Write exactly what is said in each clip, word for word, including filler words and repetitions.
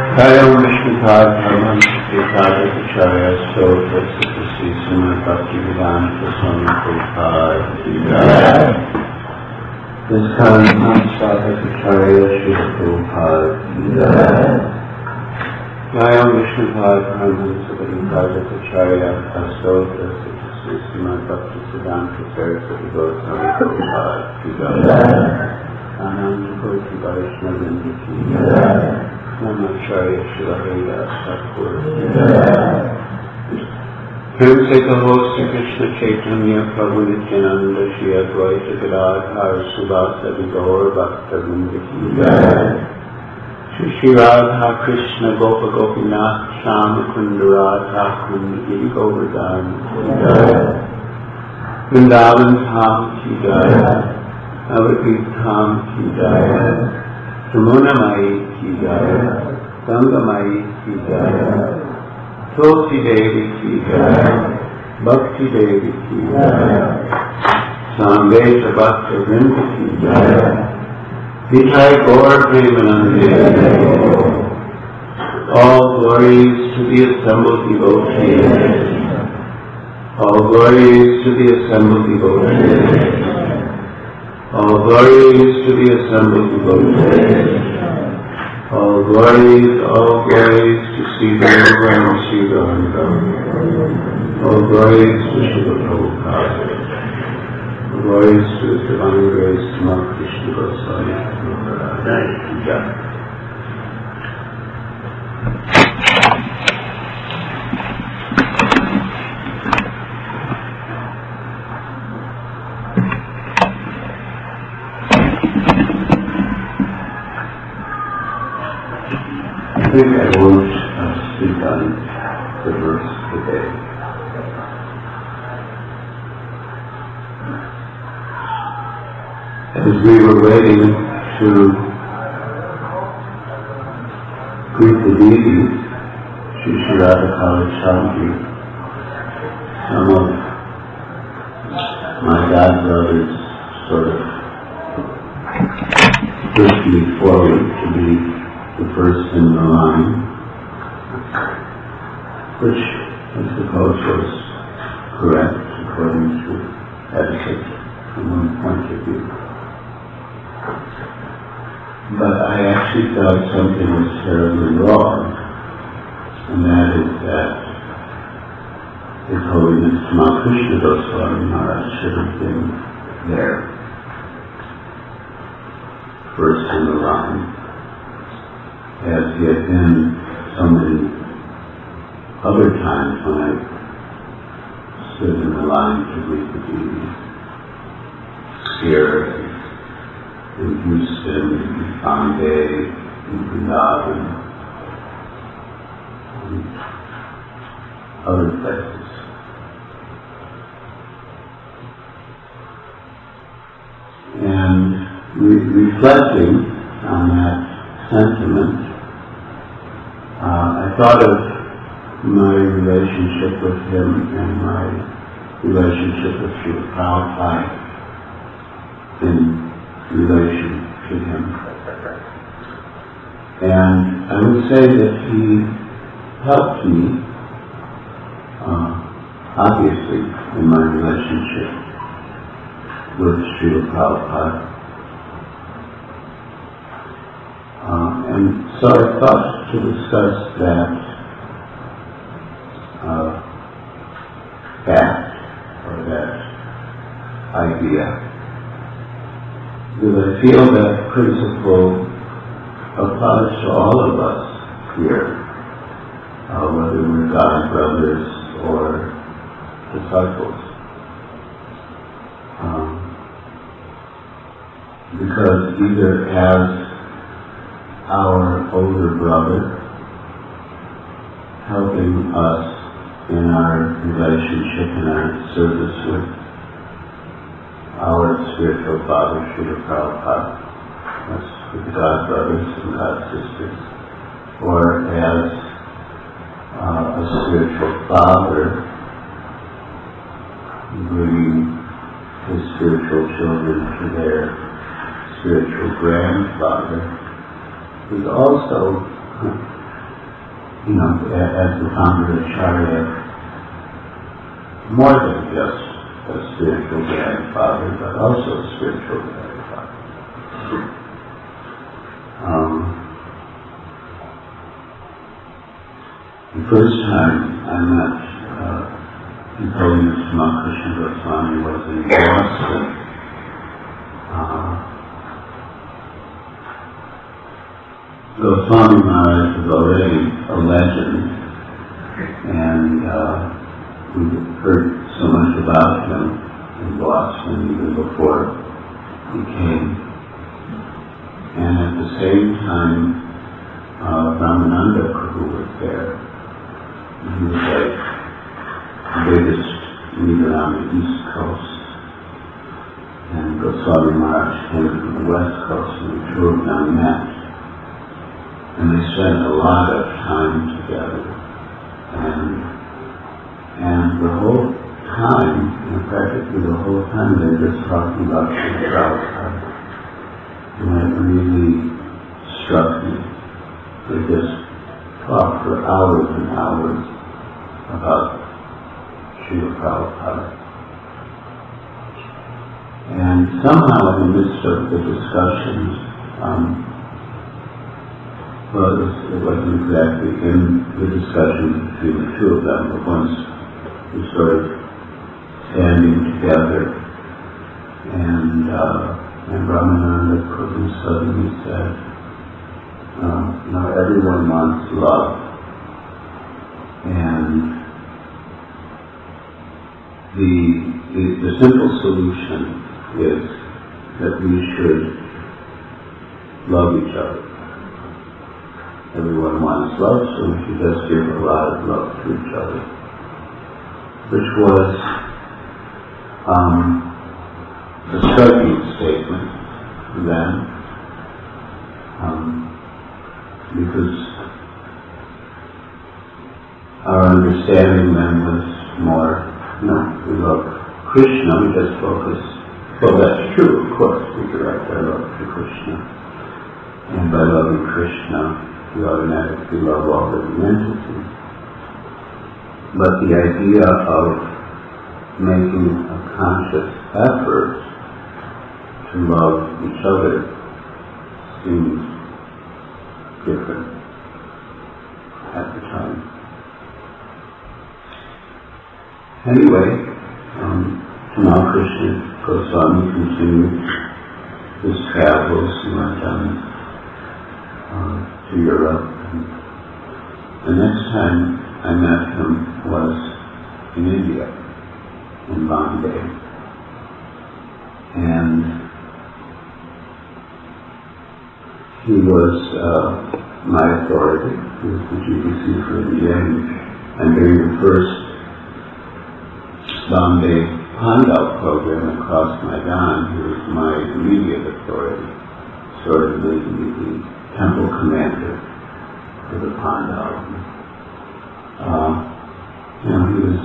Jayam Vishnupad Bhagavan Sripad Acharya Stotra Sri Srimad Bhaktivedanta Swami Prabhupada Jai. This kind Mansvata Acharya Sri Prabhupada Jai. Jayam Vishnupad Bhagavan Sripad Acharya Stotra Sri Srimad Bhaktivedanta Swami Prabhupada Jai. Ananda Koti Vaishnavindi Ki Jai. Namacharya Shilaheda Satpur. Prem se kaho Sri Krishna Chaitanya Prabhu Nityananda Shri Advaita Gadadhar Subhasa Gaur Bhakta Vrinda Ki Jai. Shri Shri Radha Krishna Gopa Gopinath Shama Kunda Radha Kunda Giri Govardhan Ki Jai. Vrindavan Dham Ki Jai. Navadvip Dham Ki Jai. Jamuna Mai Ki Jai, Ganga Mai Ki Jai, Tulsi Devi Ki Jai, Bhakti Devi Ki Jai, Samveta Bhakta Vrinda Ki Jai, Vijay Gaur Premanande. All glories to the assembled devotees. All glories to the assembled devotees. All glories to the assembled devotees. All glories, all glories to Sri Guru and Sri Gauranga. All glories to Srila Prabhupada. All glories to His divine grace, Srimad Krishna Goswami Prabhupada. Jai. I think I won't uh, speak on the verse today. As we were waiting to greet the deities, Sri Sri Radha Kali Chandri, some of my godbrothers sort of pushed me forward to be the first in the line, which I suppose was correct according to etiquette from one point of view. But I actually felt something was terribly wrong, and that is that His Holiness Tamal Krishna Goswami Maharaj should have been there, first in the line, as he had been so many other times when I stood in the line to greet the deities here in Houston, in Bombay, in Vrindavan, and other places. And re- reflecting on that sentiment, Uh, I thought of my relationship with him and my relationship with Srila Prabhupada in relation to him. And I would say that he helped me, uh, obviously, in my relationship with Srila Prabhupada. Uh, and so I thought to discuss that uh, fact or that idea, because I feel that principle applies to all of us here, uh, whether we're God brothers or disciples. Um, because either as our older brother helping us in our relationship and our service with our spiritual father, Srila Prabhupada, us with the God brothers and God sisters, or as uh, a spiritual father bringing his spiritual children to their spiritual grandfather, is also you know, as the founder of Acharya, more than just a spiritual grandfather, but also a spiritual grandfather. Um, the first time I met uh, His Holiness Ramakrishna Goswami was in Boston. Uh, Goswami Maharaj was already a legend, and uh, we heard so much about him in Boston even before he came. And at the same time, uh, Ramananda Prabhu was there. And he was like the biggest leader on the East Coast. And Goswami Maharaj came from the West Coast, and the two of them met. And they spent a lot of time together. And and the whole time, you know, practically the whole time, they were just talking about Srila Prabhupada. And it really struck me. They just talked for hours and hours about Srila Prabhupada. And somehow in the midst of the discussions, um, well, it, was, it wasn't exactly in the discussion between the two of them, but once we started standing together, and uh, and Ramananda Prabhu suddenly said, um, you know, everyone wants love, and the, the the simple solution is that we should love each other. Everyone wants love, so we should just give a lot of love to each other. Which was um, a striking statement then, um, because our understanding then was more, you know, we love Krishna, we just focus. Well, that's true, of course, we direct our love to Krishna. And by loving Krishna, we automatically love all living entities. But the idea of making a conscious effort to love each other seems different at the time. Anyway, um, Tamal Krishna Goswami continued his travels. He went down uh, to Europe. And the next time I met him was in India, in Bombay. And he was uh, my authority. He was the G B C for India. And, and during the first Bombay Pandal program across Maidan, he was my immediate authority, sort of the, the temple commander for the Pandal. Uh, you know, he was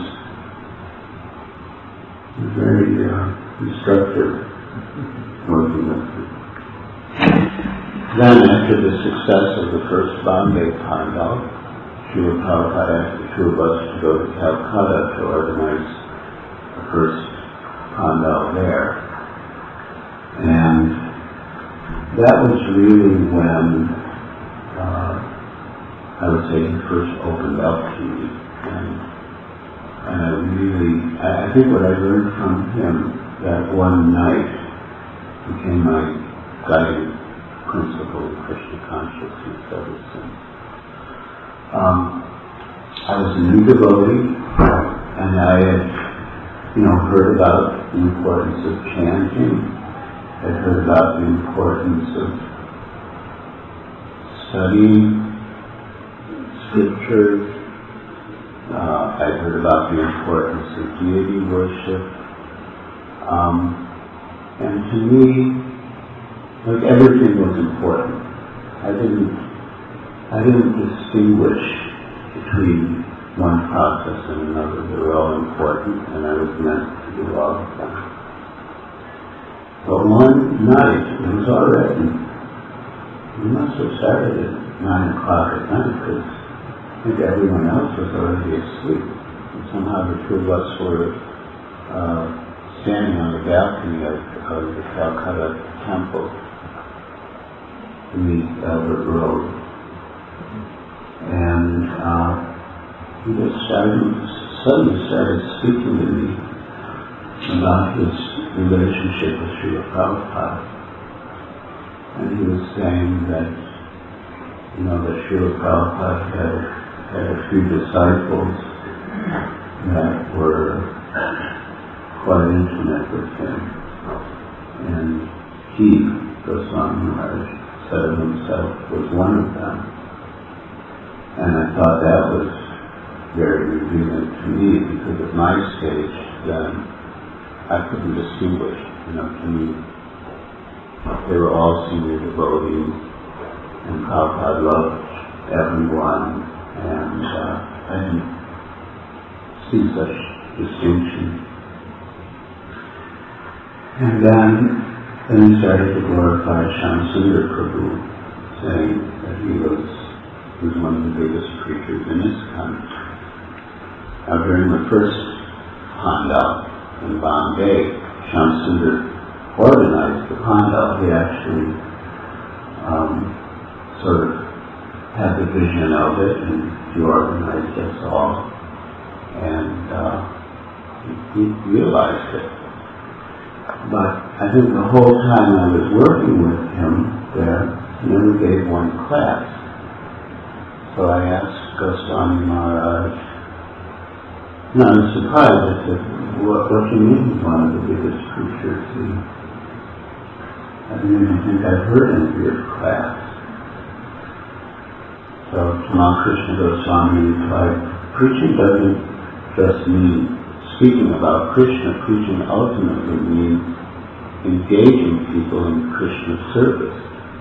very uh, instructive working with him. Then, after the success of the first Bombay Pandal, Srila Prabhupada asked the two of us to go to Calcutta to organize the first Pandal there. And that was really when uh, I would say he first opened up to me. And, and I really, I, I think what I learned from him that one night became my guiding principle in Krishna consciousness ever since. Um, I was a new devotee, and I had, you know, heard about the importance of chanting. I heard about the importance of studying scriptures. Uh, I heard about the importance of deity worship. Um, and to me, like, everything was important. I didn't, I didn't distinguish between one process and another. They were all important, and I was meant to do all of them. But one night, it was already, we must have started at nine o'clock at night, because think everyone else was already asleep. And somehow the two of us were uh, standing on the balcony of, of the Calcutta temple beneath Albert Road. And uh, he just started, suddenly started speaking to me about his relationship with Srila Prabhupada. And he was saying that, you know, that Srila Prabhupada had, had a few disciples that were quite intimate with him. And he, Goswami Maharaj, said of himself, was one of them. And I thought that was very revealing to me, because at my stage then I couldn't distinguish, you know, to me they were all senior devotees, and Prabhupada loved everyone, and uh, I didn't see such distinction. And then, then he started to glorify Shamsundar Prabhu, saying that he was, he was one of the biggest preachers in his country. Now, during the first Pandal in Bombay, Shamsundar organized the Pandal. He actually um, sort of had the vision of it, and he organized us all, and uh, he, he realized it. But I think the whole time I was working with him there, he never gave one class. So I asked Goswami Maharaj, and I was surprised. I said, what, what do you mean he's one of the biggest preachers? He, I didn't even think I'd heard any of your class. So Tamal Krishna Goswami replied, preaching doesn't just mean speaking about Krishna. Preaching ultimately means engaging people in Krishna service.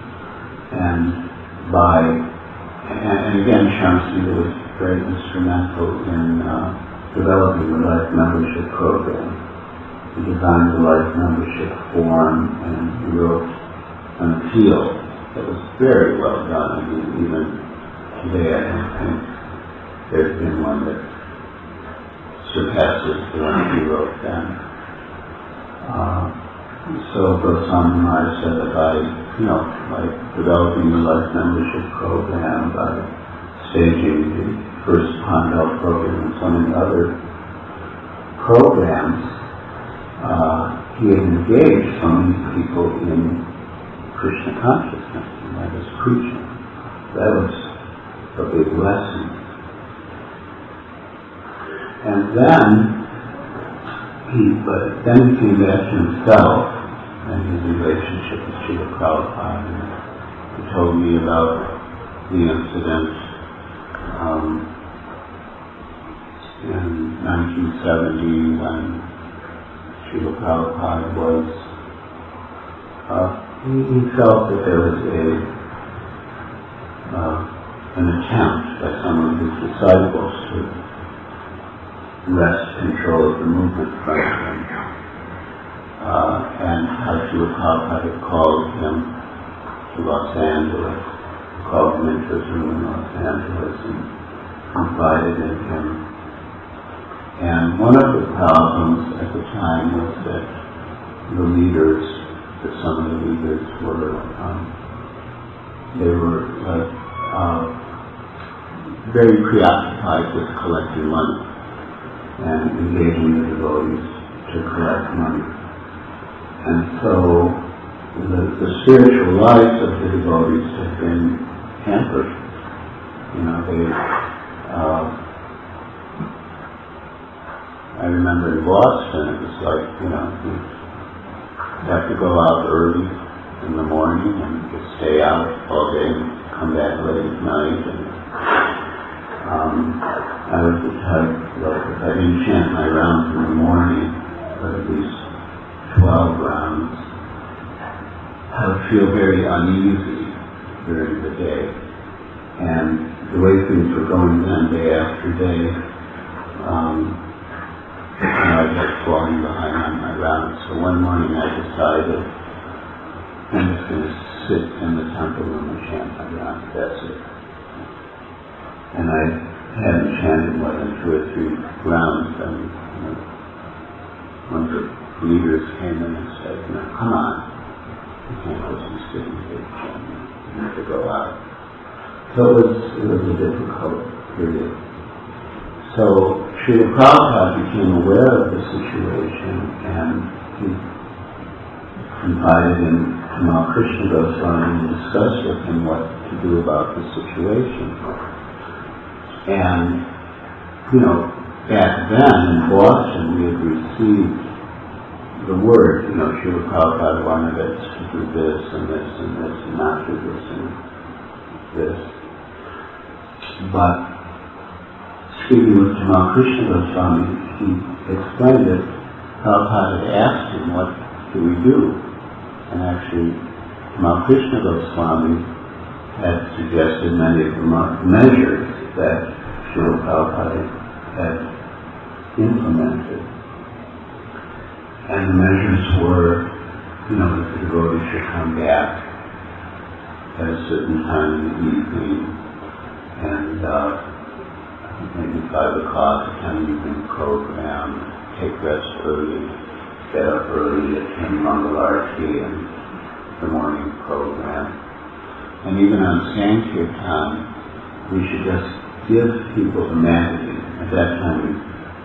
And by, and, and again, Shamsundar was very instrumental in uh, developing the life membership program. He designed the life membership form, and he wrote an appeal that was very well done. I mean, even today I don't think there's been one that surpasses the one he wrote then. Uh, so Goswami Maharaj said that by, you know, by developing the life membership program, by staging the first Pandal program and so many other programs, uh, he had engaged so many people in Krishna consciousness, and that was preaching. That was a big lesson. And then he, but then he came back to himself and his relationship with Srila Prabhupada. And he told me about the incident um, in nineteen seventy when Srila Prabhupada was, uh, he, he felt that there was a uh, an attempt by some of his disciples to wrest control of the movement from him. Uh, and how Srila Prabhupada had called him to Los Angeles, called him into his room in Los Angeles and confided in him. And one of the problems at the time was that the leaders, that some of the leaders were, um, they were uh, uh, very preoccupied with collecting money and engaging the devotees to collect money. And so the, the spiritual life of the devotees had been hampered. You know, they, uh, I remember in Boston, it was like, you know, you'd have to go out early in the morning and just stay out all day and come back late at night. And um, I was the type, like, if I didn't chant my rounds in the morning, but at least twelve rounds, I would feel very uneasy during the day. And the way things were going then, day after day, um, you know, I kept falling behind on my rounds. So one morning I decided I'm just going to sit in the temple room and chant my rounds. That's it. And I hadn't chanted more than two or three rounds, and you know, one of the leaders came in and said, you know, come on, you can't just be sitting here, you have to go out. So it was, it was a difficult period. So Srila Prabhupada became aware of the situation, and he confided in Tamal Krishna Goswami and discussed with him what to do about the situation. And, you know, back then in Boston we had received the word, you know, Srila Prabhupada wanted us to do this and this and this and not do this and this. But speaking with Tamal Krishna Goswami, he explained that Prabhupada had asked him, what do we do? And actually, Tamal Krishna Goswami had suggested many of the measures that Srila Prabhupada had implemented. And the measures were, you know, that the devotee should come back at a certain time in the evening, and uh, maybe five o'clock, attend the evening program, take rest early, get up early, attend Mangal Arati and the morning program. And even on Sankirtan, we should just give people a magazine. At that time, we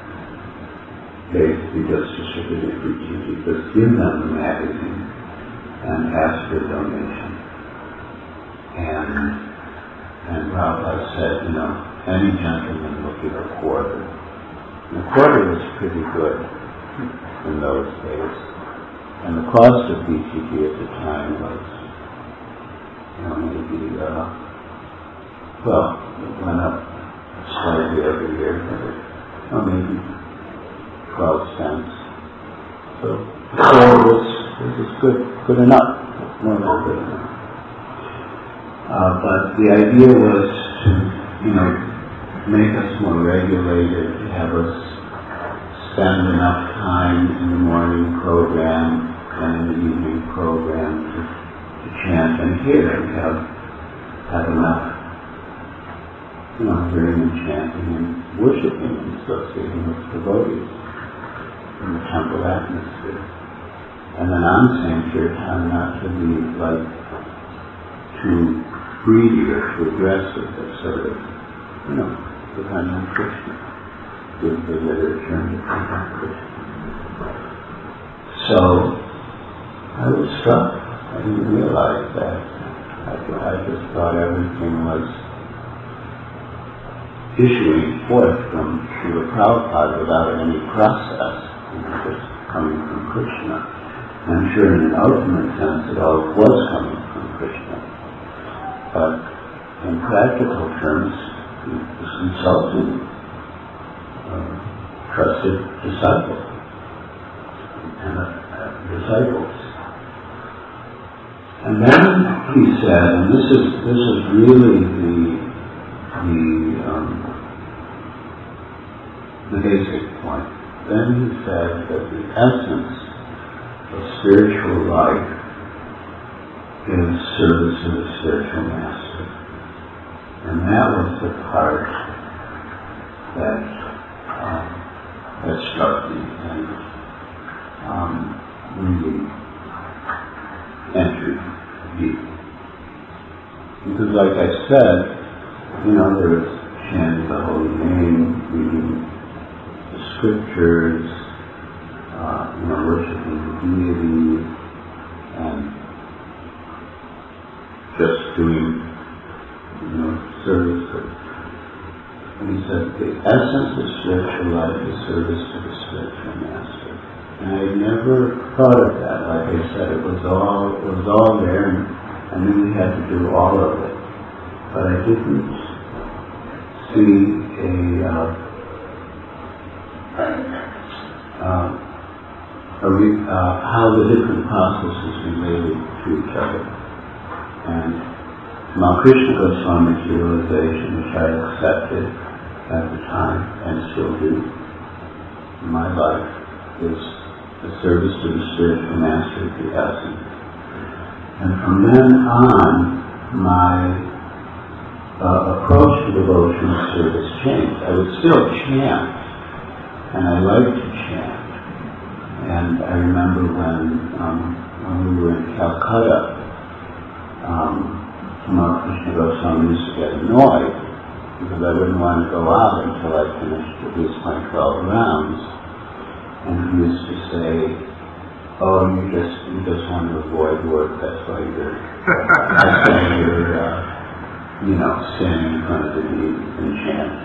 basically just distributed free T V. Just give them the magazine and ask for a donation. And, and Prabhupada said, you know, any gentleman will give a quarter. And a quarter was pretty good in those days. And the cost of B T D at the time was, you know, maybe, uh, well, it went up slightly every year, but it, oh, maybe twelve cents. So, so it was, it was good, good enough, more than good enough. Uh, but the idea was to, you know, make us more regulated, have us spend enough time in the morning program and in the evening program to, to chant and hear and have, have enough, you know, hearing and chanting and worshiping and associating with devotees in the temple atmosphere. And then on Sankirtan, not to be like too greedy or too aggressive, but sort of, you know, depend on Krishna, give the literature and depend on Krishna. So, I was struck. I didn't realize that. I, I just thought everything was issuing forth from Srila Prabhupada without any process, you know, just coming from Krishna. And I'm sure in an ultimate sense it all was coming from Krishna. But in practical terms, he was consulting uh, trusted disciples and uh, disciples. And then he said, and this is this is really the the um, the basic point. Then he said that the essence of spiritual life is service to the spiritual master. And that was the part that um, that struck me and um, really entered deep. Because like I said, you know, there was chanting the holy name, reading the scriptures, uh, you know, worshiping the deity, and just doing, you know, service. And he said, the essence of spiritual life is service to the spiritual master. And I never thought of that. Like I said, it was all it was all there, and I knew we had to do all of it. But I didn't see a uh, uh, a re- uh, how the different processes related to each other. And Tamal Krishna Goswami's realization, which I accepted at the time and still do in my life, is the service to the spiritual master of the essence. And from then on, my uh, approach to devotional service changed. I would still chant, and I liked to chant. And I remember when, um, when we were in Calcutta, um, Kumar Krishna Goswami used to get annoyed because I wouldn't want to go out until I finished at least my twelve rounds. And he used to say, "Oh, you just you just want to avoid work. That's why you're that's why you're uh, you know standing in front of the meeting and chanting."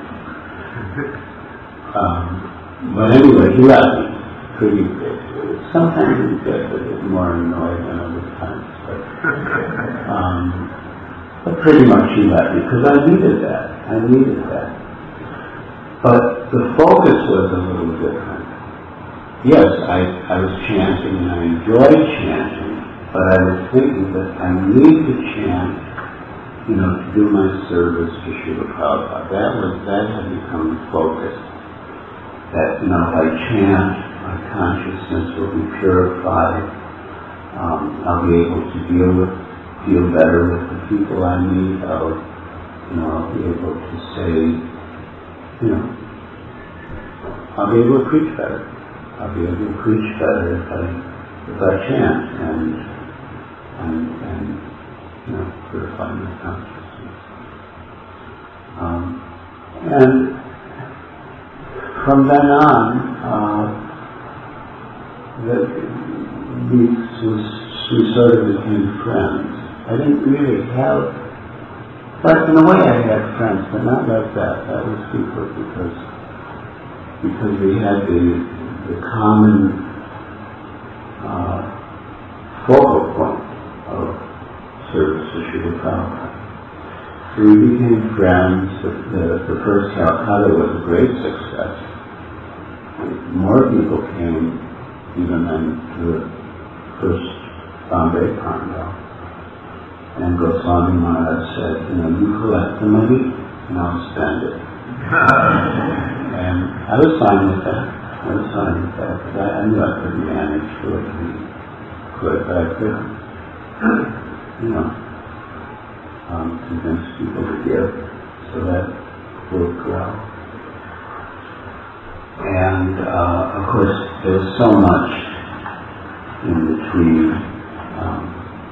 Um, but anyway, he let me pretty big. Sometimes he would get a bit more annoyed than other times, but um, but pretty much he let me because I needed that. I needed that. But the focus was a little different. Yes, I, I was chanting and I enjoyed chanting, but I was thinking that I need to chant, you know, to do my service to Srila Prabhupada. That was, that had become focused. That, you know, if I chant, my consciousness will be purified. Um, I'll be able to deal with, feel better with the people I meet. I'll, you know, I'll be able to say, you know, I'll be able to preach better. I'll be able to preach better if I if I chant and and and you know purify my consciousness. Um, and from then on, uh, the, we, we sort of became friends. I didn't really have, but in a way I had friends, but not like that. That was deeper because because we had the the common uh, focal point of service to Srila Prabhupada. So we became friends. The, the, the first Calcutta was a great success. More people came even than the first Bombay Carnival. And Goswami Maharaj said, you know, you collect the money and I'll spend it. And I was fine with that. I was fine with that, because I, I knew I couldn't manage to it, could, but I could, you know, um, convince people to give, so that worked well. And, uh, of course, there was so much in between. Um,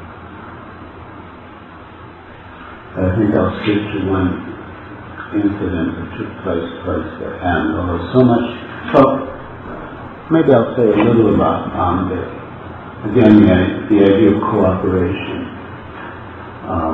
I think I'll speak to one incident that took place close to end, although so much, well, maybe I'll say a little about Bombay. Again, the, the idea of cooperation. Um,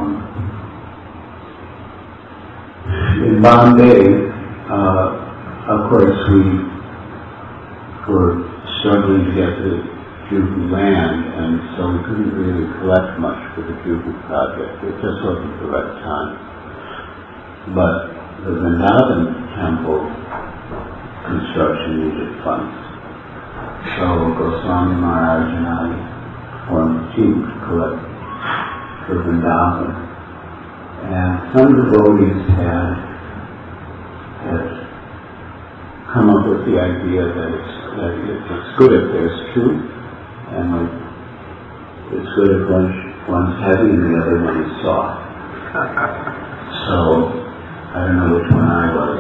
in Bombay, uh, of course, we were struggling to get the Juhu land, and so we couldn't really collect much for the Juhu project. It just wasn't the right time. But the Vrindavan temple construction needed funds. So Goswami Maharaj and I formed a team to collect for Vrindavan. And some devotees had, had come up with the idea that it's, that it's good if there's truth, and like, it's good if one, one's heavy and the other one is soft. So, I don't know which one I was.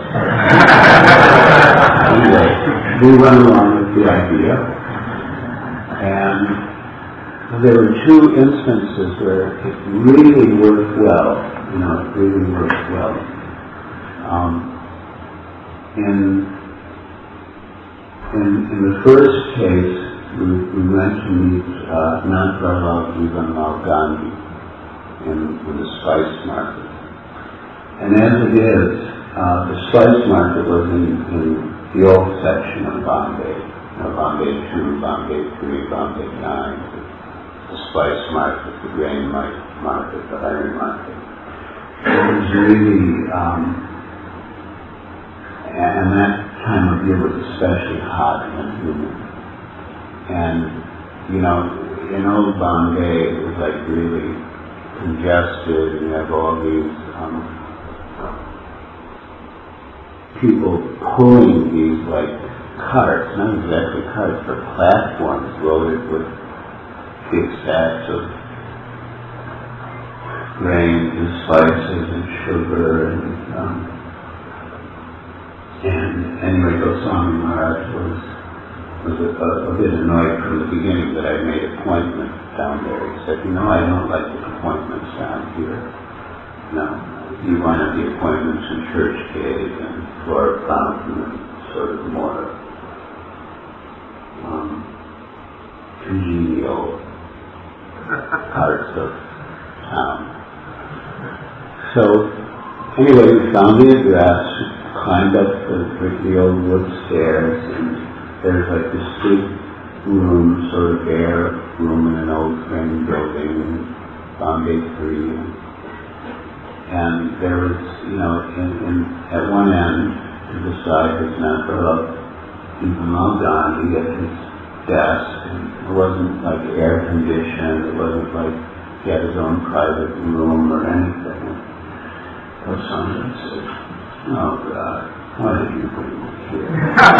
Anyway, we went along with the idea, and there were two instances where it really worked well. You know, it really worked well. Um, in, in in the first case, we, we went to meet uh, Nandrolal Jivanlal Gandhi in, in the spice market. And as it is, uh, the spice market was in, in the old section of Bombay. You know, Bombay two, Bombay three, Bombay nine, the, the spice market, the grain market, the iron market. It was really, um, and that time of year was especially hot and humid. And, you know, in old Bombay, it was like really congested, and you have all these um, people pulling these like carts, not exactly carts, but platforms loaded with big sacks of grains and spices and sugar and um, and anyway, Goswami Maharaj was was a, a, a bit annoyed from the beginning that I made appointments down there. He said, you know, I don't like the appointments down here. No, you want the appointments in Church Cave and Flora Fountain and sort of more um, congenial parts of town. So, anyway, we found the address, climbed up the, the old wood stairs, and there's like this big room, sort of bare room in an old frame building in Bombay three. And there was, you know, in, in, at one end to the side was Nandalal Vimal Gandhi at his desk, and it wasn't like air conditioned, it wasn't like he had his own private room or anything. So someone said, oh God, why did you bring me here?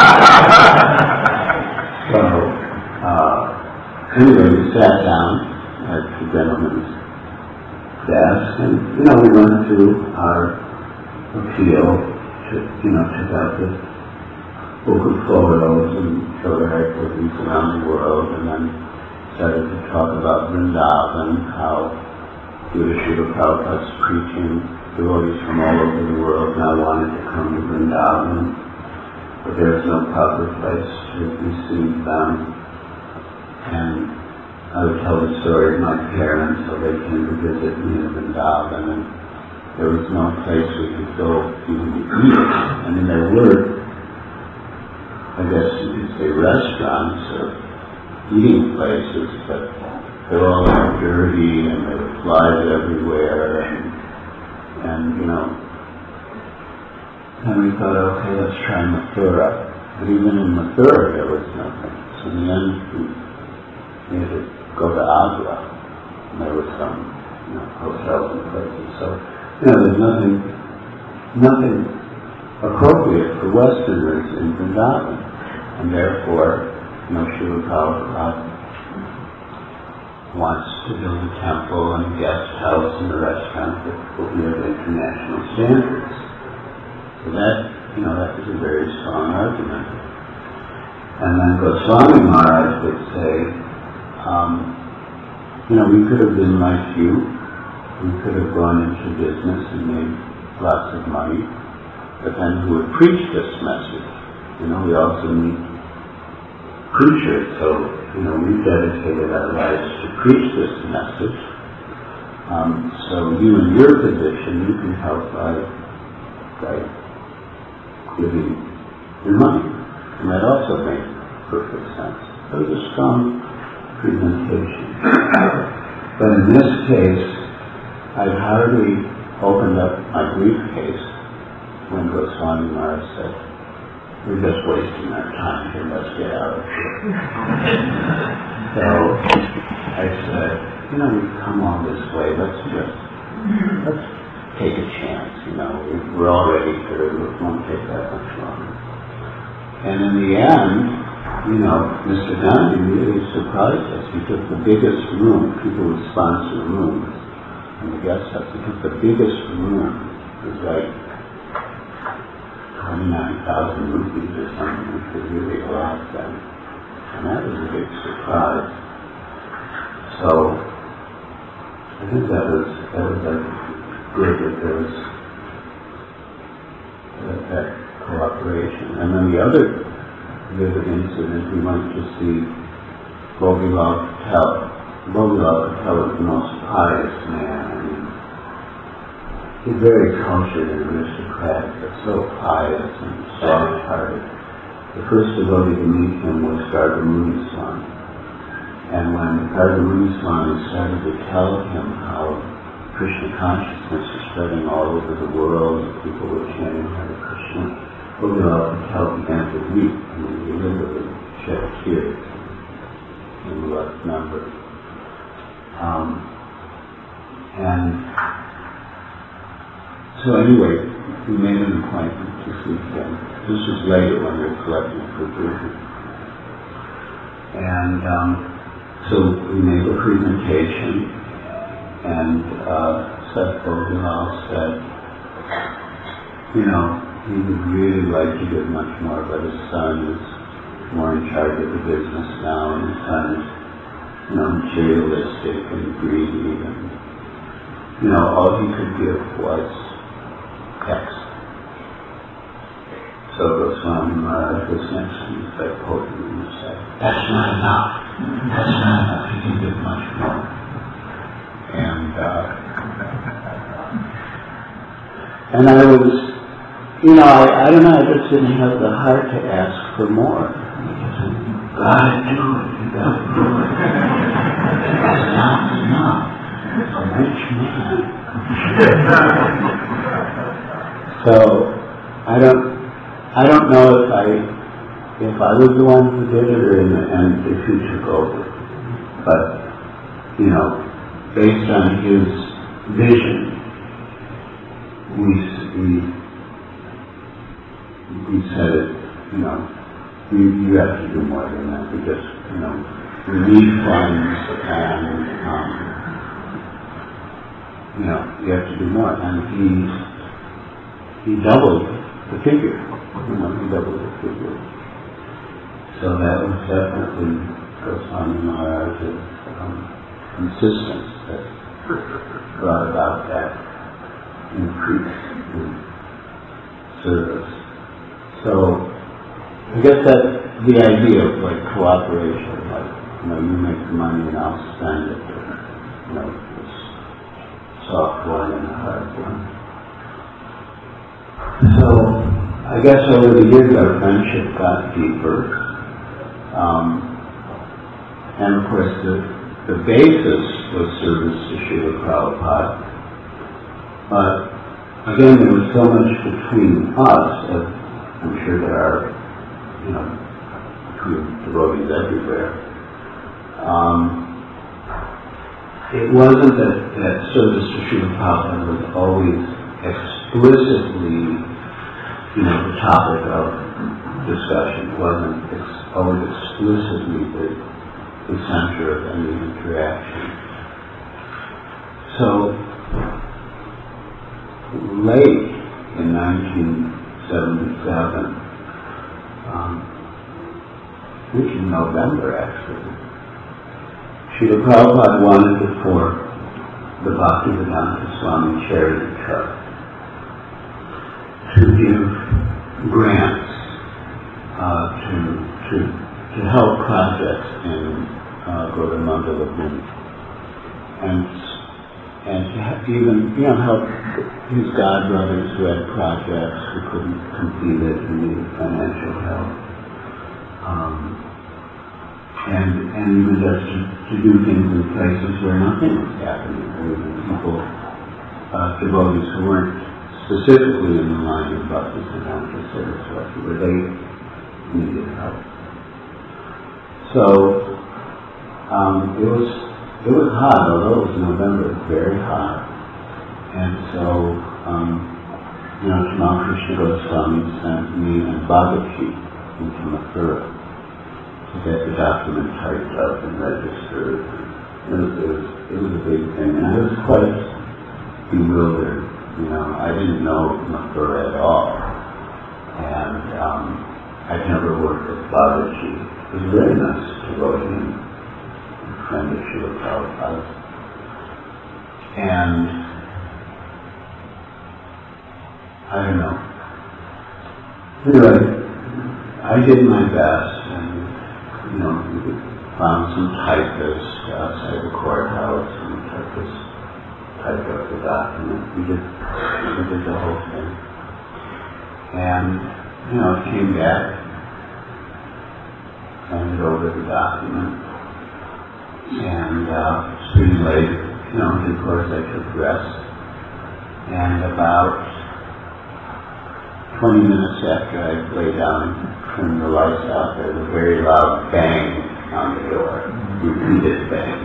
So, uh, anyway, we sat down at the gentleman's desk, and, you know, we went through our appeal, to, you know, took out the book of photos and showed our activities around the world, and then started to talk about Vrindavan, how Srila Prabhupada's preaching, devotees from all over the world now wanted to come to Vrindavan, but there was no proper place to receive them. And I would tell the story of my parents, so they came to visit me in Vrindavan, and there was no place we could go even to eat. I mean, there were, I guess you could say, restaurants or eating places, but they were all dirty, and there were flies everywhere, and, and you know, and we thought, okay, let's try Mathura. But even in Mathura, there was nothing. So in the end, we, we had to go to Agra, and there were some, you know, hotels and places. So, you know, there's nothing, nothing appropriate for Westerners in Vrindavan, and therefore, you know, Srila Prabhupada wants to build a temple and a guest house and a restaurant that will be of international standards. So that, you know, that was a very strong argument. And then Goswami Maharaj would say, um, you know, we could have been like you. We could have gone into business and made lots of money, but then who would preach this message? You know, we also need preachers, so, you know, we dedicated our lives to preach this message. Um, so you in your position, you can help by, by giving your money. And that also made perfect sense. It was a strong presentation. But in this case, I'd hardly opened up my briefcase when Goswami Maharaj said, we're just wasting our time here, let's get out of here. So I said, you know, we've come all this way, let's just, let's take a chance, you know, we're already here, it won't take that much longer. And in the end, you know, Mister Gandhi really surprised us. He took the biggest room, people would sponsor rooms in the guest house, he took the biggest room, it was like twenty-nine thousand rupees or something, which was really a lot then. And that was a big surprise. So, I think that was, that was like good that there was that, that cooperation. And then the other vivid incident, we went to see Bhogalal Patel. Bhogalal Patel was the most pious man. I mean, he's very cultured and aristocratic, but so pious and soft-hearted. The first devotee to meet him was Gargamuni Swami. And when Gargamuni Swami started to tell him how Krishna consciousness is spreading all over the world, and people were chanting Hare Krishna, Bhogalal Patel began to weep. I mean, he literally shed tears in less numbers. Um, and So anyway, we made an appointment to see him. This was later when we were collecting for Bhutan. And um, so we made a presentation, and uh, Seth Bogdanal said, you know, he would really like to give much more, but his son is more in charge of the business now, and his son is, you know, materialistic and greedy, and, you know, all he could give was X. So Goswami Maharaj was next to me, like quoting him and said, that's not enough. That's not enough. He can give much more. And, uh, and I was, you know, I, I don't know, I just didn't have the heart to ask for more. You gotta do it, you gotta do it. That's not enough. A rich man. So, I don't, I don't know if I, if I was the one who did it or in the end if he took over. But, you know, based on his vision, we, we, we said it, you know, you, you have to do more than that because, you know, we need funds and, um, you know, you have to do more. And he, he doubled the figure. You know, he doubled the figure. So that was definitely Goswami Maharaj's um, insistence that brought about that increase in service. So I guess that's the idea of like cooperation, like, you know, you make the money and I'll spend it, or, you know, this soft one and a hard one. So I guess over the years our friendship got deeper. Um, and of course the, the basis was service to Srila Prabhupada. But again, there was so much between us, as I'm sure there are, you know, between devotees everywhere. Um, it wasn't that, that service to Srila Prabhupada was always explicitly, you know, the topic of discussion. It wasn't ex- always explicitly the, the center of any interaction. So, late in nineteen seventy-seven, um, which in November actually, Srila Prabhupada wanted to form the Bhaktivedanta Swami Charity Trust to give grants uh, to, to to help projects in uh, Gautamandala Bhumi, and and to ha- even you know help his godbrothers who had projects who couldn't complete it and needed financial help, um, and and even just to, to do things in places where nothing was happening, or even people, uh, devotees who weren't specifically in the line of Bhaktisiddhanta Saraswati, where they needed help. So um, it was it was hot, although it was November, very hot, and so um, you know, Tamal Krishna Goswami sent me and Bhagavathi into Mathura to get the document typed up and registered. It was, it was it was a big thing, and I was quite bewildered. You know, I didn't know Mathura at all, and um, I'd never worked with Bhagavathi. It was very nice devotee and friend of Srila Prabhupada. And I don't know. Anyway, I did my best, and you know, we found some typists outside the courthouse, and the typists typed up the document. We did, we did the whole thing, and you know, it came back. Handed over the document, and uh, it's pretty late, you know, and of course I took rest, and about twenty minutes after I lay down and turned the lights out, there was a very loud bang on the door, repeated bang.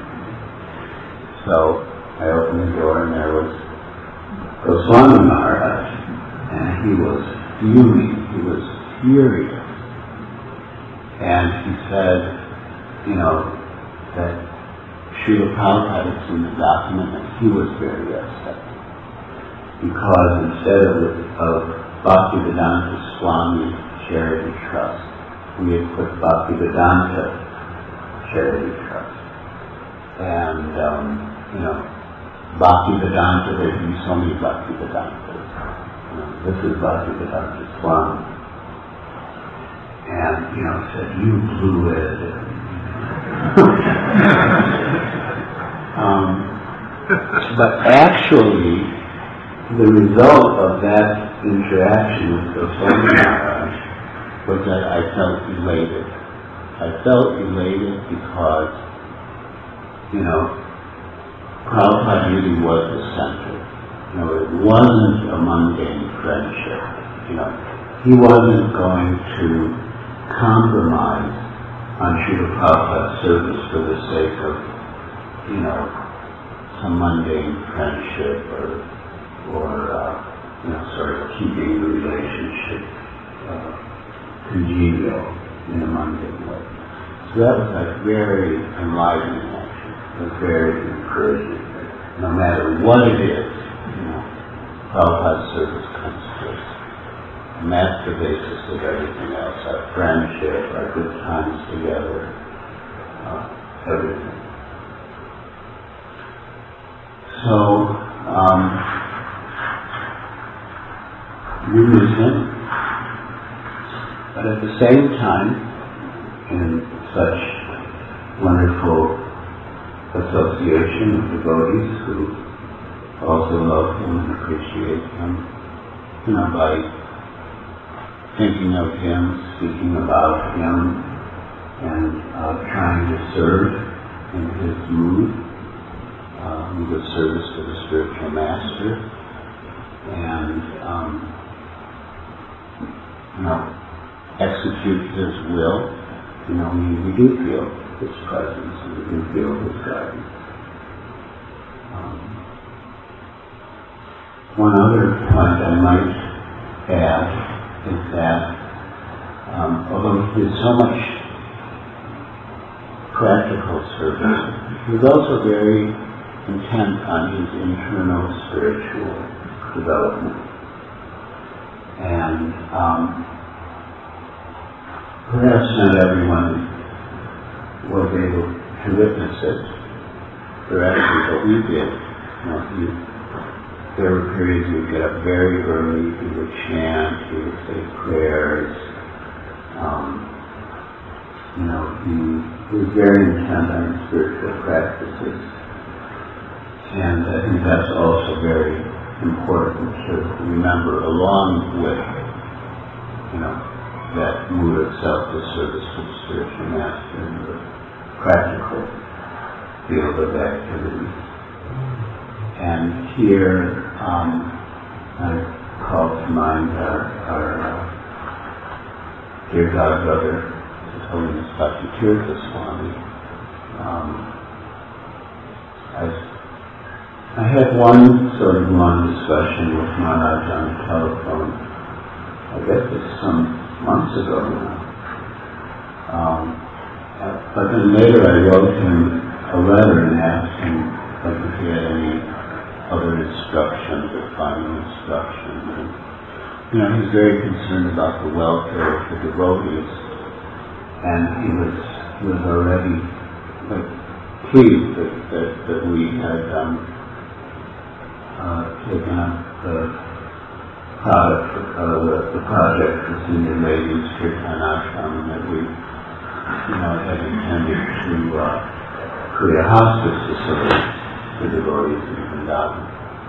So I opened the door and there was Goswami Maharaj, and he was fuming, he was furious. And he said, you know, that Srila Prabhupada, it's in the document, and he was very upset. Because instead of, of Bhaktivedanta Swami Charity Trust, we had put Bhaktivedanta Charity Trust. And, um, you know, Bhaktivedanta, there can be so many Bhaktivedantas. You know, this is Bhaktivedanta Swami. And, you know, said, you blew it. um, but actually, the result of that interaction with Goswami Maharaj was that I felt elated. I felt elated because, you know, Prabhupada really was the center. You know, it wasn't a mundane friendship. You know, he wasn't going to compromise on Srila Prabhupada's service for the sake of, you know, some mundane friendship or, or uh, you know, sort of keeping the relationship uh, congenial in a mundane way. So that was like very enlightening, actually. It was very encouraging. No matter what it is, you know, Prabhupada's service comes first. And that's the basis of everything else, our friendship, our good times together, uh, everything. So, um, we miss him, but at the same time, in such wonderful association of devotees who also love him and appreciate him, you know, by thinking of him, speaking about him, and uh, trying to serve in his mood, uh, mood of service to the spiritual master, and um, you know, execute his will. You know, we, we do feel his presence, and we do feel his guidance. Um, one other point I might add is that um, although he did so much practical service, he was also very intent on his internal spiritual development. And um, perhaps not everyone was able to witness it directly, but we did. You know, he, there were periods he would get up very early, he would chant, he would say prayers. Um, you know, he, he was very intent on his spiritual practices. And I think that's also very important to remember, along with, you know, that mood of self-service to the spiritual master and the practical field of activity. And here, um, I call to mind our, our uh, dear godbrother, His Holiness Bhakti Tirtha Swami. Um, I, I had one sort of long discussion with Maharaj on the telephone. I guess it's some months ago now. Um, but then later I wrote him a letter and asked him like, if he had any other instructions or final instructions. And, you know, he's very concerned about the welfare of the devotees, and he was he was already like pleased that that, that we had um, uh, taken up the product, uh, the, the project for senior ladies Kirtan Ashram, and that we, you know, had intended to uh, create a hospice facility for devotees in Vrindavan.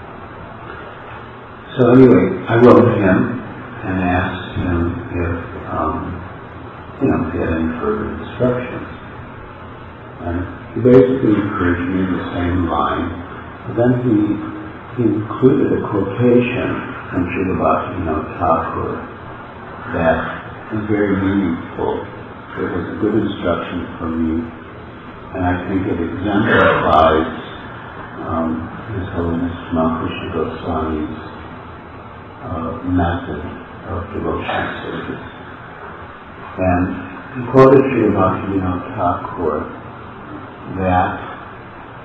So anyway, I wrote him and asked him if, um, you know, if he had any further instructions. And he basically encouraged me in the same line. But then he, he included a quotation from Srila Bhaktivinoda Thakur that was very meaningful. It was a good instruction for me, and I think it exemplifies um, His Holiness Krishna Goswami's uh, method of devotional service. And he quoted Srila Bhaktivinoda Thakur that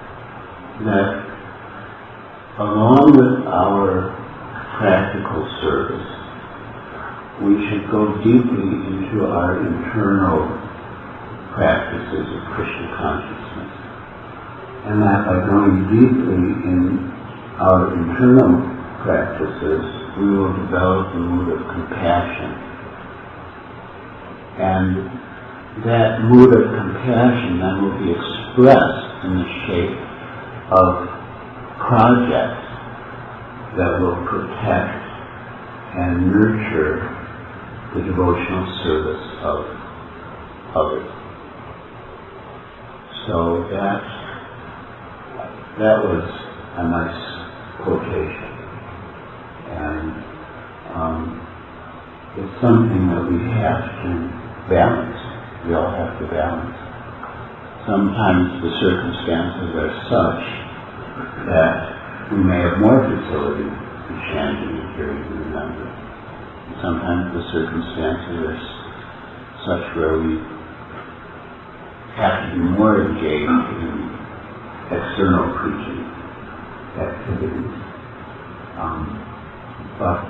that along with our practical service, we should go deeply into our internal practices of Krishna consciousness. And that by going deeply in our internal practices, we will develop the mood of compassion. And that mood of compassion then will be expressed in the shape of projects that will protect and nurture the devotional service of others. So that that was a nice quotation, and um, it's something that we have to balance. We all have to balance. Sometimes the circumstances are such that we may have more facility in chanting and hearing and remembering. Sometimes the circumstances are such where we have to be more engaged in external preaching activities. Um, but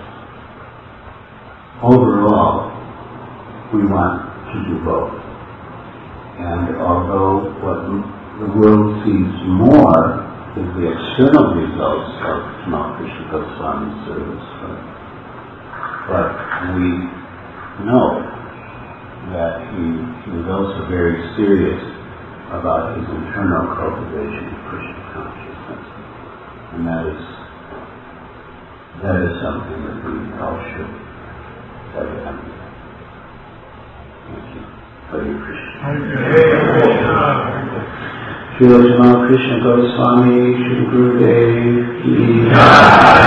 overall, we want to do both. And although what the world sees more is the external results of Tamal Krishna Goswami's service, but, but we know that he, he was also very serious about his internal cultivation of Krishna consciousness, and that is that is something that we all should evidently. Thank you. Hare Krishna. Srila Tamal Krishna Goswami, Shri Gurudev Ki Jai.